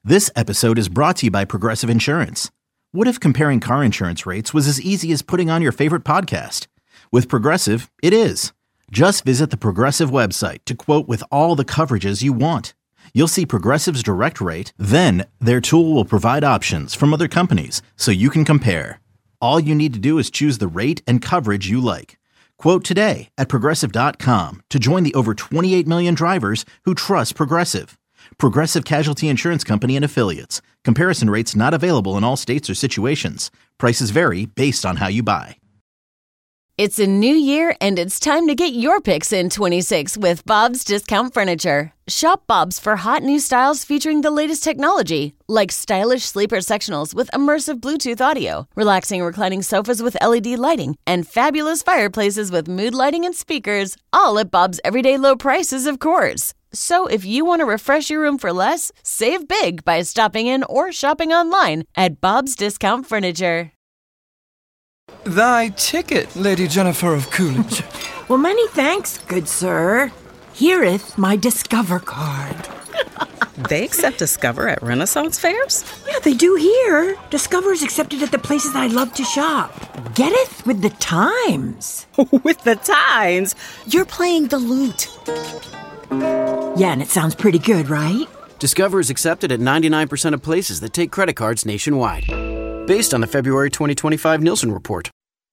This episode is brought to you by Progressive Insurance. What if comparing car insurance rates was as easy as putting on your favorite podcast? With Progressive, it is. Just visit the Progressive website to quote with all the coverages you want. You'll see Progressive's direct rate, then their tool will provide options from other companies so you can compare. All you need to do is choose the rate and coverage you like. Quote today at Progressive.com to join the over 28 million drivers who trust Progressive. Progressive Casualty Insurance Company and Affiliates. Comparison rates not available in all states or situations. Prices vary based on how you buy. It's a new year, and it's time to get your picks in 26 with Bob's Discount Furniture. Shop Bob's for hot new styles featuring the latest technology, like stylish sleeper sectionals with immersive Bluetooth audio, relaxing reclining sofas with LED lighting, and fabulous fireplaces with mood lighting and speakers, all at Bob's everyday low prices, of course. So if you want to refresh your room for less, save big by stopping in or shopping online at Bob's Discount Furniture. Thy ticket, Lady Jennifer of Coolidge. Well, many thanks, good sir. Here'th my Discover card. They accept Discover at Renaissance fairs? Yeah, they do here. Discover's accepted at the places I love to shop. Getteth with the times. With the times? You're playing the lute. Yeah, and it sounds pretty good, right? Discover is accepted at 99% of places that take credit cards nationwide. Based on the February 2025 Nielsen report.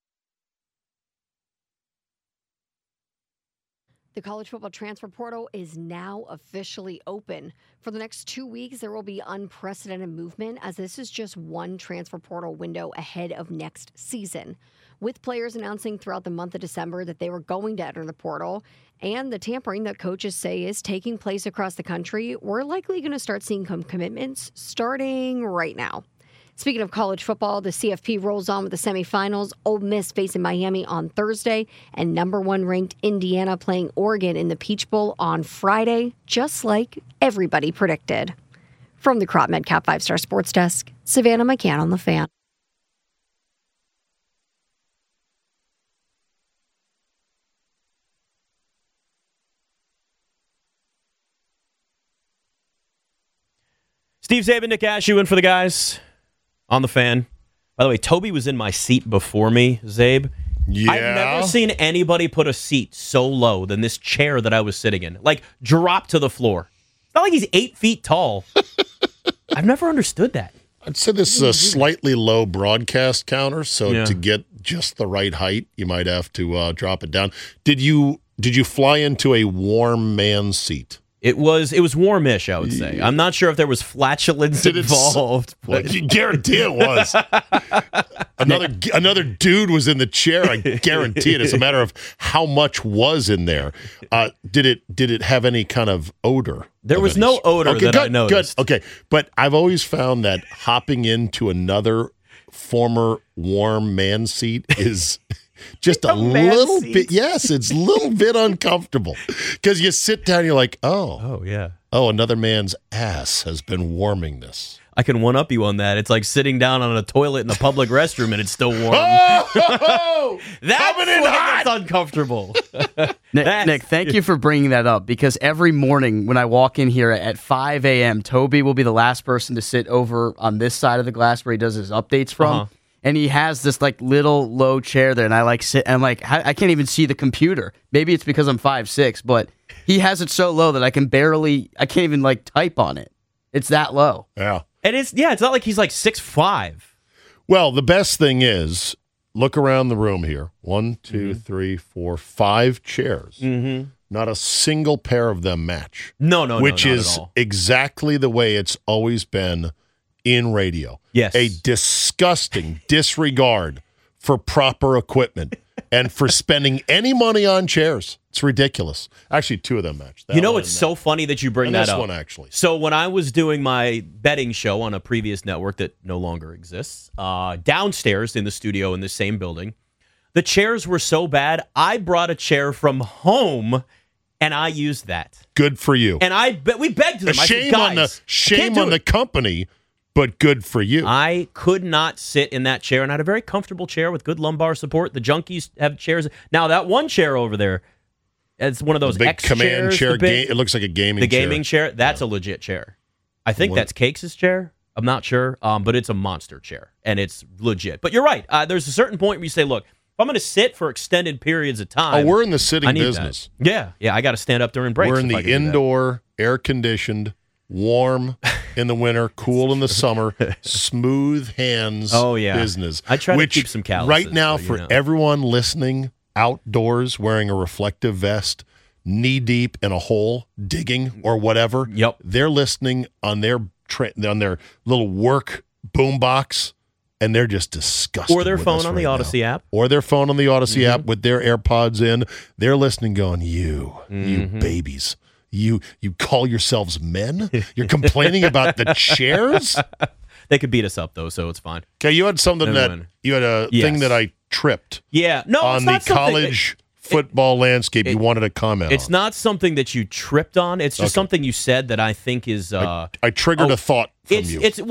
The college football transfer portal is now officially open. For the next 2 weeks, there will be unprecedented movement, as this is just one transfer portal window ahead of next season. With players announcing throughout the month of December that they were going to enter the portal, and the tampering that coaches say is taking place across the country, we're likely going to start seeing commitments starting right now. Speaking of college football, the CFP rolls on with the semifinals. Ole Miss facing Miami on Thursday, and number 1 ranked Indiana playing Oregon in the Peach Bowl on Friday, just like everybody predicted. From the Crop Medcap 5-Star Sports Desk, Savannah McCann on The Fan. Steve Zabin, Nick Ashew in for the guys on The Fan. By the way, Toby was in my seat before me, Zabe. Yeah. I've never seen anybody put a seat so low than this chair that I was sitting in. Like, drop to the floor. It's not like he's 8 feet tall. I've never understood that. I'd say this is a slightly low broadcast counter, so to get just the right height, you might have to drop it down. Did you fly into a warm man's seat? It was warmish, I would say. I'm not sure if there was flatulence involved. But you guarantee it was. Another dude was in the chair. I guarantee it. It's a matter of how much was in there. Did it have any kind of odor? There was no odor that I noticed. Good. Okay, but I've always found that hopping into another former warm man seat is just a little bit. Yes, it's a little bit uncomfortable because you sit down, you're like, oh yeah, another man's ass has been warming this. I can one up you on that. It's like sitting down on a toilet in a public restroom and it's still warm. That's uncomfortable. Nick, thank you for bringing that up, because every morning when I walk in here at 5 a.m., Toby will be the last person to sit over on this side of the glass where he does his updates from. And he has this like little low chair there, and I like sit and I'm like, I can't even see the computer. Maybe it's because I'm 5'6", but he has it so low that I can't even like type on it. It's that low. Yeah. And it's not like he's like 6'5". Well, the best thing is, look around the room here. 1, 2, 3, 4, 5 chairs. Mm-hmm. Not a single pair of them match. No, which not is at all. exactly the way it's always been in radio. Yes. A disgusting disregard for proper equipment and for spending any money on chairs. It's ridiculous. Actually, 2 of them matched. It's so funny that you bring that up. This one, actually. So when I was doing my betting show on a previous network that no longer exists, downstairs in the studio in the same building, the chairs were so bad, I brought a chair from home and I used that. Good for you. And we begged them. Shame on the company, but good for you. I could not sit in that chair, and I had a very comfortable chair with good lumbar support. The junkies have chairs. Now, that one chair over there, it's one of those big X command chairs, chair. It looks like a gaming chair. The gaming chair, that's a legit chair. I think that's Cakes' chair. I'm not sure, but it's a monster chair, and it's legit. But you're right. There's a certain point where you say, look, if I'm going to sit for extended periods of time. Oh, we're in the sitting business. That. Yeah, I got to stand up during breaks. We're in the indoor, air-conditioned, warm in the winter, cool in the summer, smooth hands business. I try to keep some calluses. Right now, for everyone listening outdoors wearing a reflective vest, knee-deep in a hole, digging or whatever, they're listening on their little work boombox, and they're just disgusted. Or their phone on the Odyssey app. Or their phone on the Odyssey app with their AirPods in. They're listening going, you babies. You call yourselves men? You're complaining about the chairs? They could beat us up, though, so it's fine. Okay, you had something you had a thing that I tripped. Yeah. No, on the college football landscape you wanted to comment on. It's not something that you tripped on. It's just something you said that I think is I triggered a thought from you. It's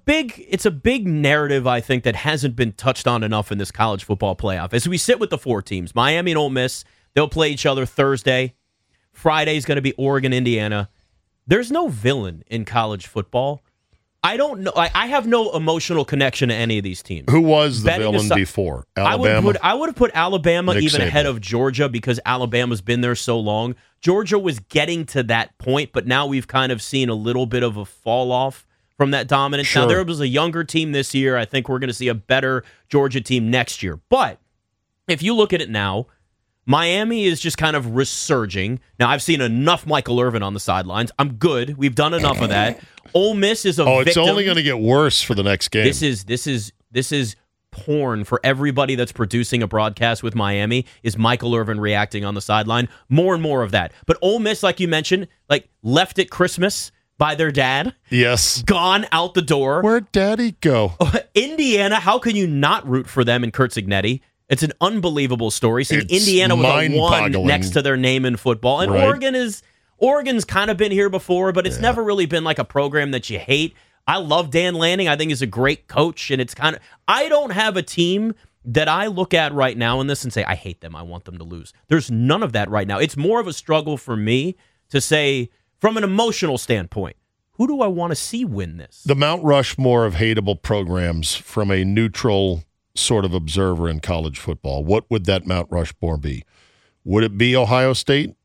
a big narrative, I think, that hasn't been touched on enough in this college football playoff. As we sit with the 4 teams, Miami and Ole Miss, they'll play each other Thursday. Friday's going to be Oregon, Indiana. There's no villain in college football. I don't know. I have no emotional connection to any of these teams. Who was the villain before? Alabama? I would have put Alabama Nick even Saban. ahead of Georgia because Alabama's been there so long. Georgia was getting to that point, but now we've kind of seen a little bit of a fall off from that dominance. Sure. Now, there was a younger team this year. I think we're going to see a better Georgia team next year. But if you look at it now, Miami is just kind of resurging. Now, I've seen enough Michael Irvin on the sidelines. I'm good. We've done enough of that. Ole Miss is a victim. It's only going to get worse for the next game. This is porn for everybody that's producing a broadcast with Miami is Michael Irvin reacting on the sideline. More and more of that. But Ole Miss, like you mentioned, left at Christmas by their dad. Yes. Gone out the door. Where'd Daddy go? Indiana, how can you not root for them and Kurt Cignetti? It's an unbelievable story. Seeing Indiana with a 1 next to their name in football. And right. Oregon's kind of been here before, but it's never really been like a program that you hate. I love Dan Lanning. I think he's a great coach, and it's kind of I don't have a team that I look at right now in this and say, I hate them. I want them to lose. There's none of that right now. It's more of a struggle for me to say, from an emotional standpoint, who do I want to see win this? The Mount Rushmore of hateable programs from a neutral sort of observer in college football, what would that Mount Rushmore be? Would it be Ohio State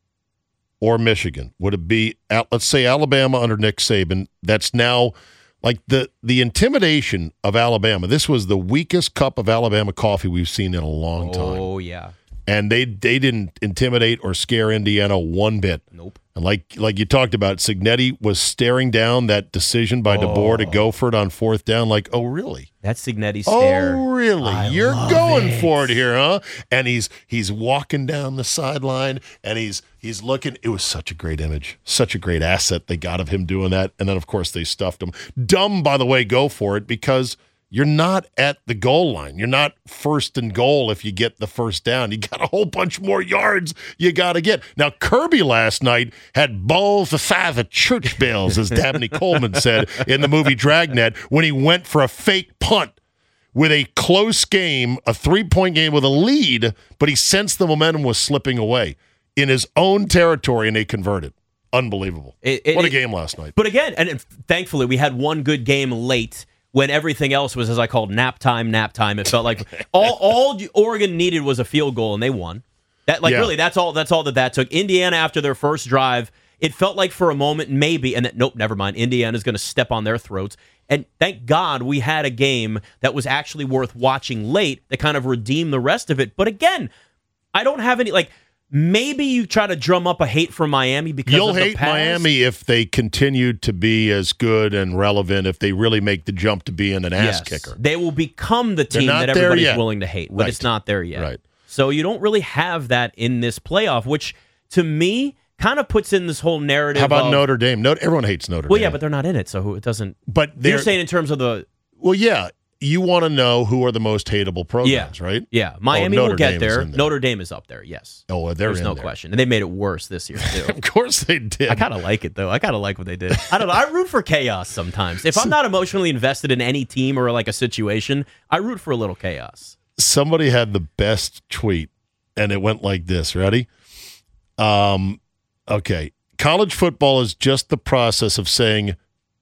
or Michigan? Would it be, let's say, Alabama under Nick Saban? That's now like the intimidation of Alabama. This was the weakest cup of Alabama coffee we've seen in a long time. Oh, yeah. And they didn't intimidate or scare Indiana one bit. Nope. And like you talked about, Cignetti was staring down that decision by DeBoer to go for it on 4th down. Like, oh, really? That's Cignetti stare. Oh, really? You're going for it here, huh? And he's walking down the sideline, and he's looking. It was such a great image, such a great asset they got of him doing that. And then, of course, they stuffed him. Dumb, by the way, go for it because you're not at the goal line. You're not first and goal if you get the first down. You got a whole bunch more yards you got to get. Now, Kirby last night had balls the size of church bells, as Dabney Coleman said in the movie Dragnet, when he went for a fake punt with a close game, a 3-point game with a lead, but he sensed the momentum was slipping away in his own territory, and they converted. Unbelievable. What a game last night. But again, and thankfully, we had one good game late when everything else was, as I called, nap time. It felt like all Oregon needed was a field goal, and they won. Really, that's all that took. Indiana, after their first drive, it felt like for a moment, maybe, and nope, never mind. Indiana's going to step on their throats. And thank God we had a game that was actually worth watching late that kind of redeemed the rest of it. But again, I don't have any, maybe you try to drum up a hate for Miami because you'll of the hate past. Miami if they continue to be as good and relevant, if they really make the jump to being an ass kicker. They will become the team that everybody's willing to hate, but it's not there yet. Right. So you don't really have that in this playoff, which to me kind of puts in this whole narrative. How about Notre Dame? Everyone hates Notre Dame. Well, yeah, but they're not in it, so it doesn't. But you're saying in terms of the. Well, yeah. You want to know who are the most hateable programs, right? Yeah, Miami will get there. Notre Dame is up there, yes. Oh, there's no question. And they made it worse this year, too. Of course they did. I kind of like it, though. I kind of like what they did. I don't know. I root for chaos sometimes. If I'm not emotionally invested in any team or a situation, I root for a little chaos. Somebody had the best tweet, and it went like this. Ready? Okay. College football is just the process of saying,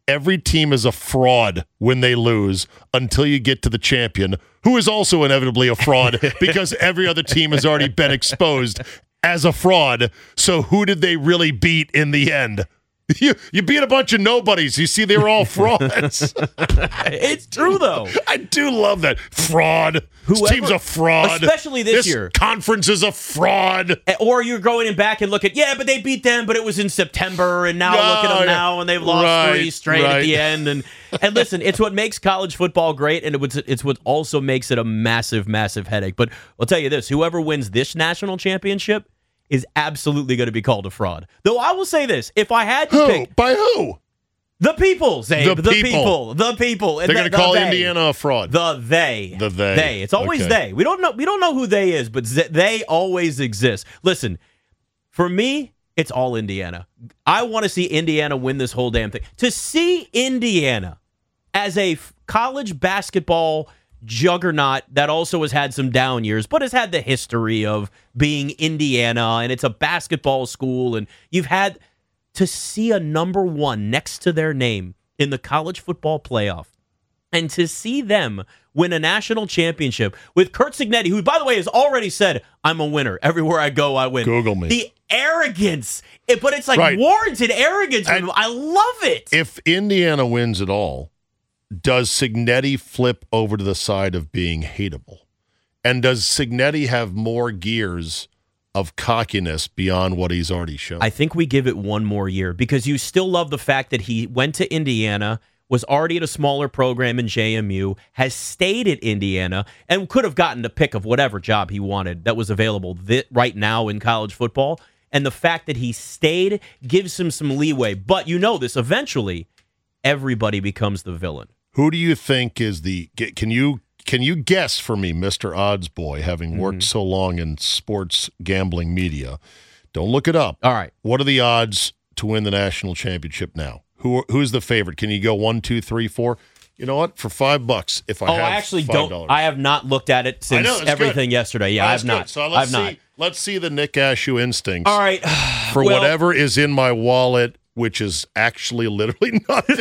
every team is a fraud when they lose until you get to the champion, who is also inevitably a fraud because every other team has already been exposed as a fraud. So who did they really beat in the end? You beat a bunch of nobodies. You see, they were all frauds. It's true, though. I do love that. Fraud. This team's a fraud. Especially this year. Conference is a fraud. Or you're going back and look at, but they beat them, but it was in September, and now look at them now, and they've lost 3 straight at the end. And listen, it's what makes college football great, and it's what also makes it a massive, massive headache. But I'll tell you this, whoever wins this national championship is absolutely going to be called a fraud. Though I will say this, if I had to pick... By who? The people, Zabe. The people. They're going to call Indiana a fraud. They. It's always they. We don't know who they is, but they always exist. Listen, for me, it's all Indiana. I want to see Indiana win this whole damn thing. To see Indiana as a college basketball juggernaut that also has had some down years, but has had the history of being Indiana, and it's a basketball school, and you've had to see a number 1 next to their name in the college football playoff, and to see them win a national championship with Curt Cignetti, who, by the way, has already said, I'm a winner. Everywhere I go, I win. Google me. The arrogance, but it's like warranted arrogance. I love it. If Indiana wins it all, does Cignetti flip over to the side of being hateable? And does Cignetti have more gears of cockiness beyond what he's already shown? I think we give it one more year because you still love the fact that he went to Indiana, was already at a smaller program in JMU, has stayed at Indiana, and could have gotten the pick of whatever job he wanted that was available right now in college football. And the fact that he stayed gives him some leeway. But you know this, eventually, everybody becomes the villain. Who do you think is the? Can you guess for me, Mr. Odds Boy, having worked so long in sports gambling media? Don't look it up. All right. What are the odds to win the national championship now? Who's the favorite? Can you go 1, 2, 3, 4? You know what? For $5, if I have I actually $5. don't. I have not looked at it since everything yesterday. Yeah, I've not. So let's see the Nick Ashew instincts. All right. For whatever is in my wallet, which is actually literally nothing.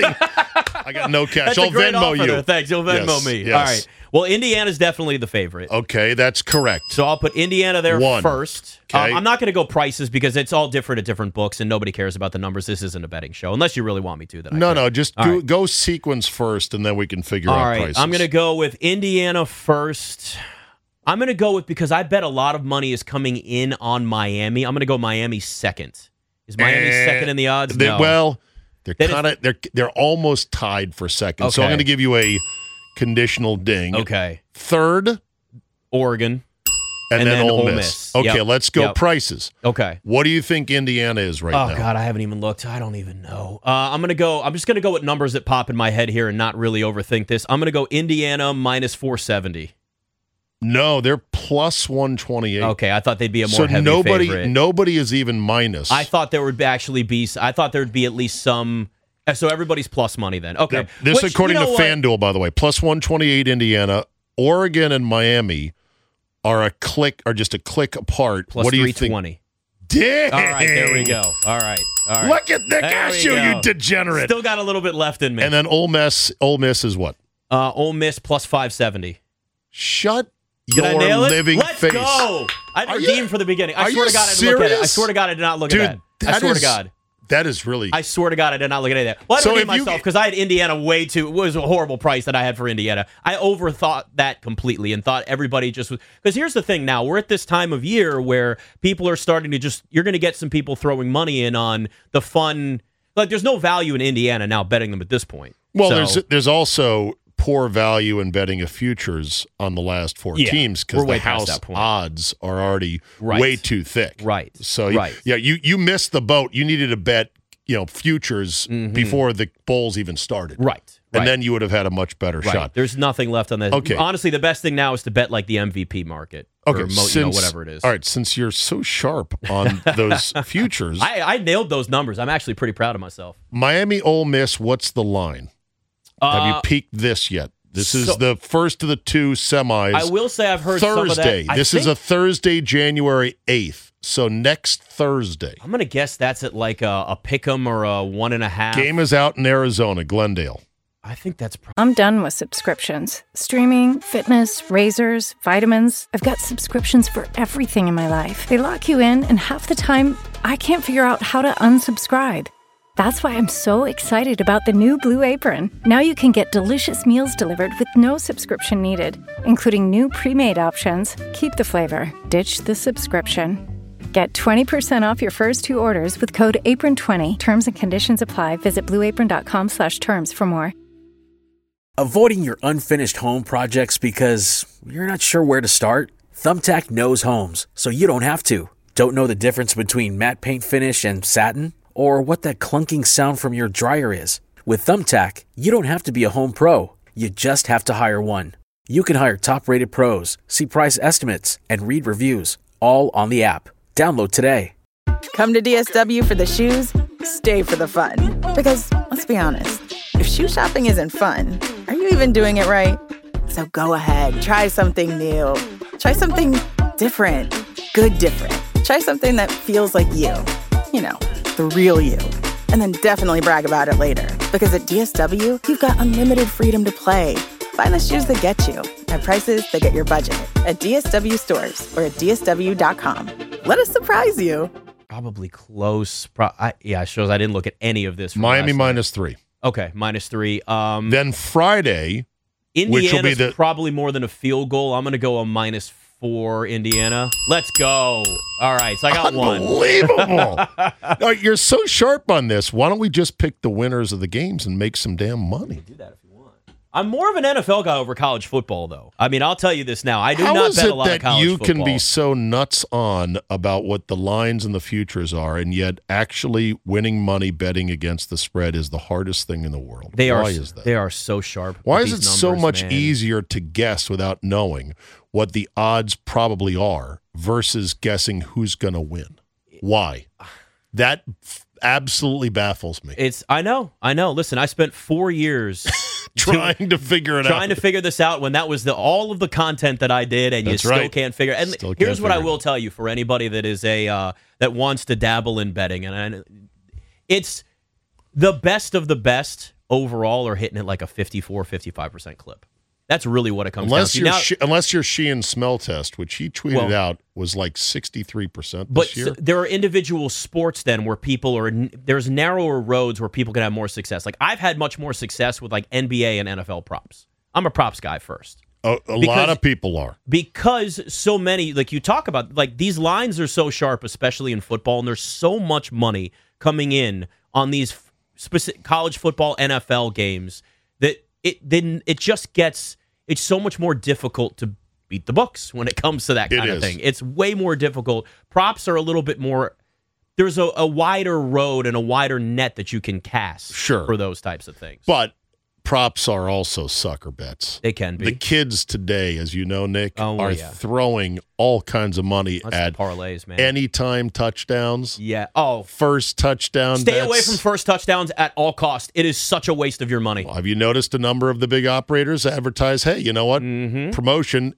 I got no cash. I'll Venmo you. Thanks. You'll Venmo me. Yes. All right. Well, Indiana's definitely the favorite. Okay, that's correct. So I'll put Indiana there first. Okay. I'm not going to go prices because it's all different at different books, and nobody cares about the numbers. This isn't a betting show, unless you really want me to. No, just go sequence first, and then we can figure out prices. I'm going to go with Indiana first. I'm going to go with, because I bet a lot of money is coming in on Miami. I'm going to go Miami second. Is Miami second in the odds? No. Well, they're almost tied for second. Okay. So I'm going to give you a conditional ding. Okay. Third, Oregon. And then Ole Miss. Okay, let's go prices. Okay. What do you think Indiana is right now? Oh, God, I haven't even looked. I don't even know. I'm just going to go with numbers that pop in my head here and not really overthink this. I'm going to go Indiana minus 470. No, they're plus 128. Okay, I thought they'd be a more heavy favorite. Nobody is even minus. I thought there would actually be. I thought there would be at least some. So everybody's plus money then. Okay, this according to FanDuel, by the way, plus 128 Indiana, Oregon, and Miami are just a click apart. Plus what do you 320. think? Damn. All right, there we go. All right. Look at Nick Ashew, you degenerate. Still got a little bit left in me. And then Ole Miss is what? Ole Miss plus 570. Shut Did your I nail it? living Let's face. Go. I redeemed for the beginning. I swear to God, I didn't look at it. I swear to God, I did not look at that. I swear to God. That is really. I swear to God, I did not look at any of that. Well, I redeemed myself because I had Indiana way too. It was a horrible price that I had for Indiana. I overthought that completely and thought everybody just was. Because here's the thing now. We're at this time of year where people are starting to you're going to get some people throwing money in on the fun. Like, there's no value in Indiana now betting them at this point. Well, there's also poor value in betting of futures on the last four teams because the house odds are already way too thick. Right. So you missed the boat. You needed to bet futures before the bowls even started. Right. And then you would have had a much better shot. There's nothing left on that. Okay. Honestly, the best thing now is to bet like the MVP market. Okay. Or whatever it is. All right. Since you're so sharp on those futures. I nailed those numbers. I'm actually pretty proud of myself. Miami, Ole Miss, what's the line? Have you peaked this yet? This is the first of the two semis. I will say I've heard Thursday. Some of that. This is a Thursday, January 8th. So next Thursday. I'm going to guess that's at like a pick'em or a 1.5. Game is out in Arizona, Glendale. I think that's probably... I'm done with subscriptions. Streaming, fitness, razors, vitamins. I've got subscriptions for everything in my life. They lock you in, and half the time, I can't figure out how to unsubscribe. That's why I'm so excited about the new Blue Apron. Now you can get delicious meals delivered with no subscription needed, including new pre-made options. Keep the flavor, ditch the subscription. Get 20% off your first 2 orders with code APRON20. Terms and conditions apply. Visit blueapron.com/terms for more. Avoiding your unfinished home projects because you're not sure where to start? Thumbtack knows homes, so you don't have to. Don't know the difference between matte paint finish and satin? Or what that clunking sound from your dryer is? With Thumbtack, you don't have to be a home pro. You just have to hire one. You can hire top-rated pros, see price estimates, and read reviews, all on the app. Download today. Come to DSW for the shoes, stay for the fun. Because, let's be honest, if shoe shopping isn't fun, are you even doing it right? So go ahead, try something new. Try something different. Good different. Try something that feels like you. You know, the real you. And then definitely brag about it later. Because at DSW, you've got unlimited freedom to play. Find the shoes that get you at prices that get your budget at DSW stores or at DSW.com. Let us surprise you. Probably close. It shows I didn't look at any of this. Miami -3. Okay, -3. Then Friday, which will be probably more than a field goal. I'm going to go a -4 Indiana. Let's go. All right, so I got one. Unbelievable. No, you're so sharp on this. Why don't we just pick the winners of the games and make some damn money? Do that if you want. I'm more of an NFL guy over college football, though. I mean, I'll tell you this now. I do not bet a lot of college football. How is it that you can be so nuts on about what the lines and the futures are, and yet actually winning money betting against the spread is the hardest thing in the world? Why is that? They are so sharp. Why is it so much easier to guess without knowing what the odds probably are versus guessing who's going to win? Why? That absolutely baffles me. I know. Listen, I spent 4 years trying to figure it out. Trying to figure this out when that was all of the content that I did, and you still can't figure it. And here's what I will tell you for anybody that is that wants to dabble in betting, and it's the best of the best overall are hitting it like a 54-55% clip. That's really what it comes down to. Unless your Sheehan smell test, which he tweeted out, was like 63% this year. But there are individual sports then where there's narrower roads where people can have more success. Like I've had much more success with like NBA and NFL props. I'm a props guy first. A lot of people are. Because so many, like you talk about, like these lines are so sharp, especially in football, and there's so much money coming in on these specific college football, NFL games that it just gets, it's so much more difficult to beat the books when it comes to that kind of thing. It's way more difficult. Props are a little bit more, there's a wider road and a wider net that you can cast for those types of things. But props are also sucker bets. They can be. The kids today, as you know, Nick, are throwing all kinds of money at parlays, man. Anytime touchdowns. Yeah. Oh, first touchdown. Stay away from first touchdowns at all costs. It is such a waste of your money. Well, have you noticed a number of the big operators advertise, hey, you know what? Promotion,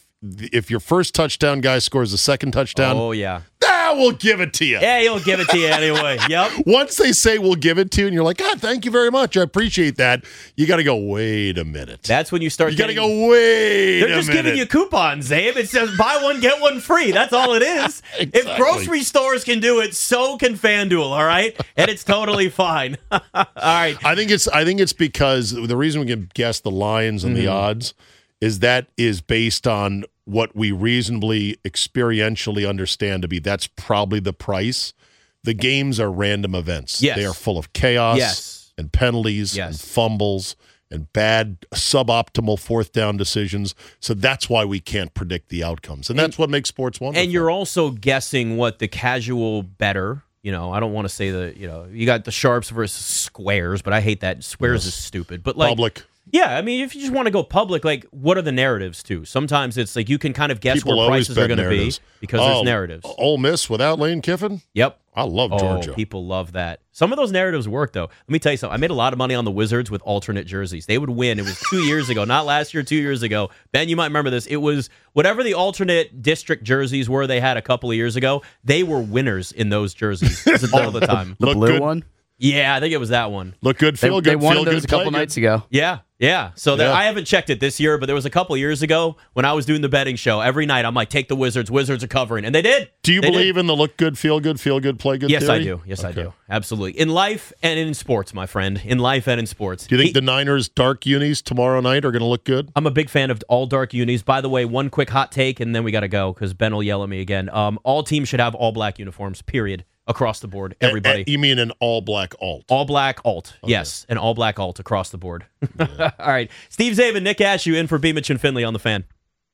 if your first touchdown guy scores a second touchdown. Oh, yeah. We'll give it to you. Yeah, he'll give it to you anyway. Yep. Once they say we'll give it to you, and you're like, thank you very much. I appreciate that. You got to go, wait a minute. That's when you start. You got to go, wait a minute. They're just giving you coupons, Zabe. It says buy one, get one free. That's all it is. Exactly. If grocery stores can do it, so can FanDuel, all right? And it's totally fine. All right. I think it's because the reason we can guess the lines and the odds is based on what we reasonably experientially understand to be that's probably the price. The games are random events. Yes. They are full of chaos and penalties and fumbles and bad suboptimal fourth down decisions. So that's why we can't predict the outcomes. And that's what makes sports wonderful. And you're also guessing what the casual bettor, I don't want to say you got the sharps versus squares, but I hate that. Squares is stupid. But like public. Yeah, I mean, if you just want to go public, like, what are the narratives, too? Sometimes it's like you can kind of guess People where always prices are bet going to be narratives. because there's narratives. Ole Miss without Lane Kiffin? Yep. I love Georgia. People love that. Some of those narratives work, though. Let me tell you something. I made a lot of money on the Wizards with alternate jerseys. They would win. It was 2 years ago, not last year, 2 years ago. Ben, you might remember this. It was whatever the alternate district jerseys were they had a couple of years ago. They were winners in those jerseys all the time. The blue one? Yeah, I think it was that one. Look good, feel good. They won feel those good, a couple play nights good. ago. Yeah. So I haven't checked it this year, but there was a couple years ago when I was doing the betting show. Every night I'm like, take the Wizards. Wizards are covering. And they did. Do you believe in the look good, play good Yes, theory? I do. Yes, I do. Absolutely. In life and in sports, my friend. In life and in sports. Do you think the Niners' dark unis tomorrow night are going to look good? I'm a big fan of all dark unis. By the way, one quick hot take, and then we got to go because Ben will yell at me again. All teams should have all black uniforms, period. Across the board, everybody. You mean an all-black alt? All-black alt, okay. Yes. An all-black alt across the board. Yeah. All right. Steve Zabin, Nick Ashew in for Beamich and Finley on The Fan.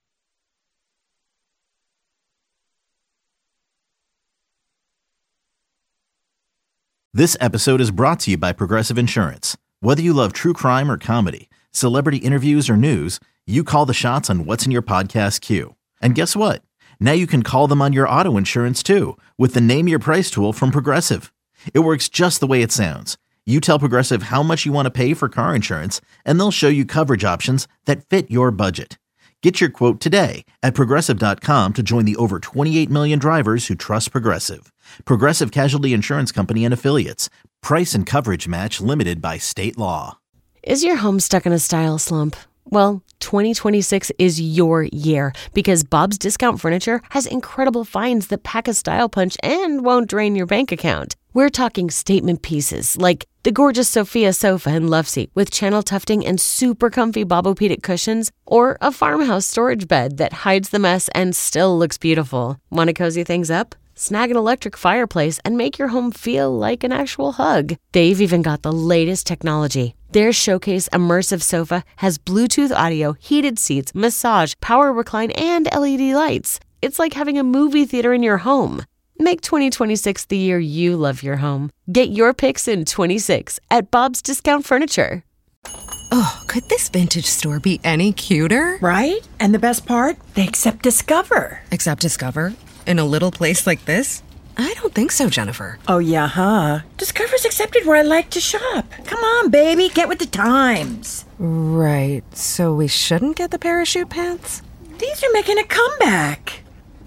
This episode is brought to you by Progressive Insurance. Whether you love true crime or comedy, celebrity interviews or news, you call the shots on what's in your podcast queue. And guess what? Now you can call them on your auto insurance, too, with the Name Your Price tool from Progressive. It works just the way it sounds. You tell Progressive how much you want to pay for car insurance, and they'll show you coverage options that fit your budget. Get your quote today at Progressive.com to join the over 28 million drivers who trust Progressive. Progressive Casualty Insurance Company and Affiliates. Price and coverage match limited by state law. Is your home stuck in a style slump? Well, 2026 is your year because Bob's Discount Furniture has incredible finds that pack a style punch and won't drain your bank account. We're talking statement pieces like the gorgeous Sophia sofa and love seat with channel tufting and super comfy Bobopedic cushions, or a farmhouse storage bed that hides the mess and still looks beautiful. Want to cozy things up? Snag an electric fireplace and make your home feel like an actual hug. They've even got the latest technology. Their Showcase Immersive Sofa has Bluetooth audio, heated seats, massage, power recline, and LED lights. It's like having a movie theater in your home. Make 2026 the year you love your home. Get your picks in 26 at Bob's Discount Furniture. Oh, could this vintage store be any cuter? Right? And the best part? They accept Discover. Accept Discover? In a little place like this? I don't think so, Jennifer. Oh, yeah, huh? Discover's accepted where I like to shop. Come on, baby, get with the times. Right, so we shouldn't get the parachute pants? These are making a comeback.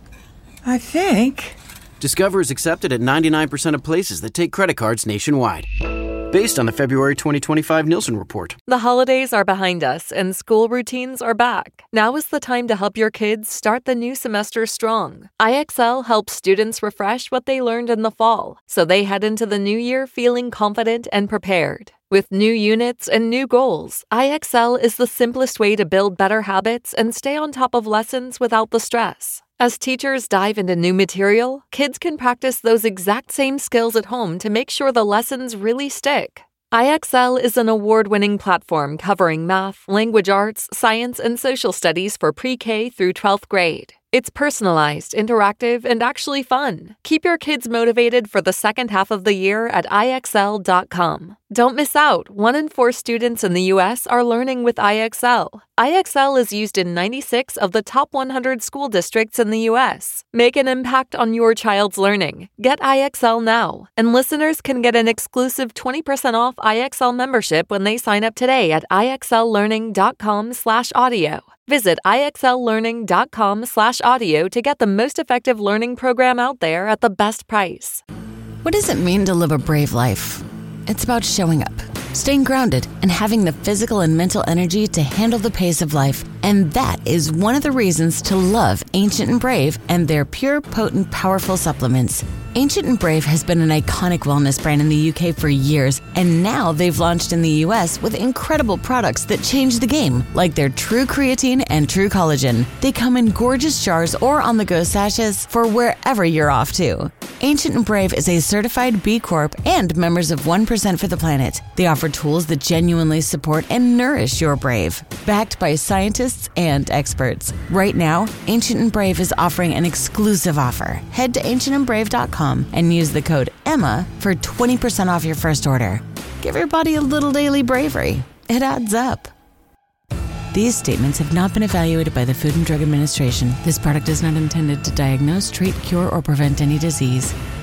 I think. Discover is accepted at 99% of places that take credit cards nationwide. Based on the February 2025 Nielsen report. The holidays are behind us and school routines are back. Now is the time to help your kids start the new semester strong. IXL helps students refresh what they learned in the fall, so they head into the new year feeling confident and prepared. With new units and new goals, IXL is the simplest way to build better habits and stay on top of lessons without the stress. As teachers dive into new material, kids can practice those exact same skills at home to make sure the lessons really stick. IXL is an award-winning platform covering math, language arts, science, and social studies for pre-K through 12th grade. It's personalized, interactive, and actually fun. Keep your kids motivated for the second half of the year at IXL.com. Don't miss out. 1 in 4 students in the U.S. are learning with IXL. IXL is used in 96 of the top 100 school districts in the U.S. Make an impact on your child's learning. Get IXL now. And listeners can get an exclusive 20% off IXL membership when they sign up today at IXLlearning.com/audio. Visit IXLlearning.com/audio to get the most effective learning program out there at the best price. What does it mean to live a brave life? It's about showing up, staying grounded, and having the physical and mental energy to handle the pace of life. And that is one of the reasons to love Ancient and Brave and their pure, potent, powerful supplements. Ancient and Brave has been an iconic wellness brand in the UK for years, and now they've launched in the US with incredible products that change the game, like their True Creatine and True Collagen. They come in gorgeous jars or on-the-go sachets for wherever you're off to. Ancient and Brave is a certified B Corp and members of 1% for the Planet. They offer tools that genuinely support and nourish your brave, backed by scientists and experts. Right now, Ancient and Brave is offering an exclusive offer. Head to ancientandbrave.com and use the code EMMA for 20% off your first order. Give your body a little daily bravery. It adds up. These statements have not been evaluated by the Food and Drug Administration. This product is not intended to diagnose, treat, cure, or prevent any disease.